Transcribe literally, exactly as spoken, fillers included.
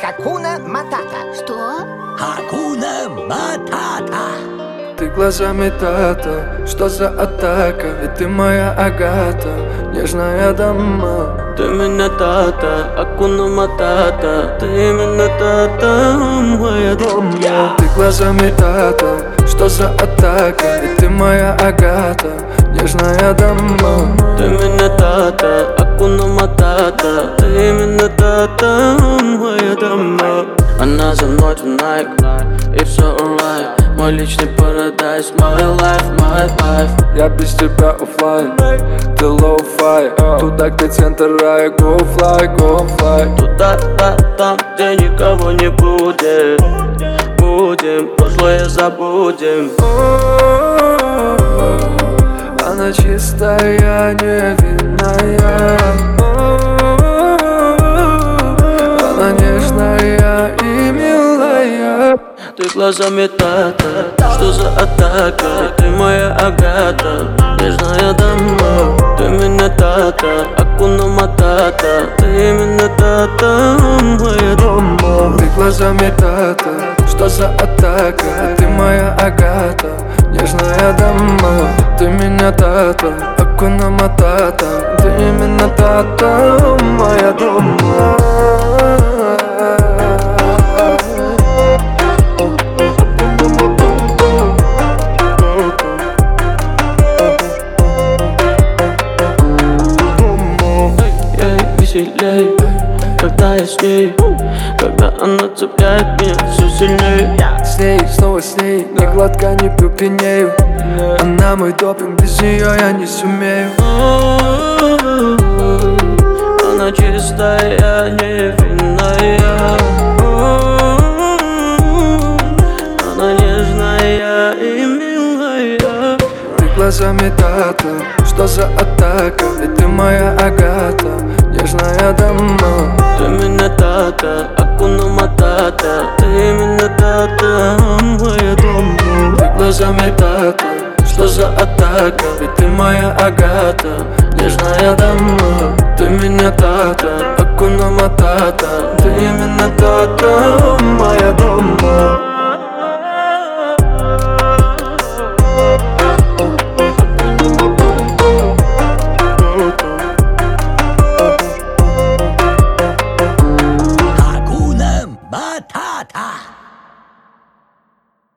Хакуна Матата. Что? Хакуна Матата. Ты глазами тата, что за атака? Ведь ты моя Агата, нежная дама. Ты меня тата, Хакуна Матата. Ты именно тата, моя дама. Ты глазами тата, что за атака? Ведь ты моя Агата, нежная дама. Ты меня тата, Хакуна Матата. Ты именно тата, моя дама. Она за мной tonight, и все alright. Мой личный парадайз, my life, my life. Я без тебя оффлайн, ты лоу-фай. Туда, где центр рая, go fly, go fly. Туда, да, там, где никого не будет. Будем, прошлое забудем. Она чистая, невинная. Она нежная и милая. Ты глазами тата, что за атака? Ты моя Агата, нежная дама. Ты меня тата, Хакуна Матата. Ты именно тата, моя дама. Ты глазами тата, что за атака? Ты моя Агата, нежная дама. Ты меня тата, Хакуна Матата. Ты именно тата, моя дама. Веселей, когда я с ней, когда она цепляет меня все сильнее. С ней, снова с ней, ни глотка не пью, пьянею. Она мой допинг, без нее я не сумею. Она чистая, невинная. Она нежная и милая. Ты глазами тата, что за атака? Ведь ты моя Агата, нежная дама. Ты меня тата, Хакуна Матата. Ты именно тата, моя дама. Ты глазами тата, что за атака? Ведь ты моя Агата, нежная дама. Ты меня тата, Хакуна Матата. Ты именно тата, моя дама.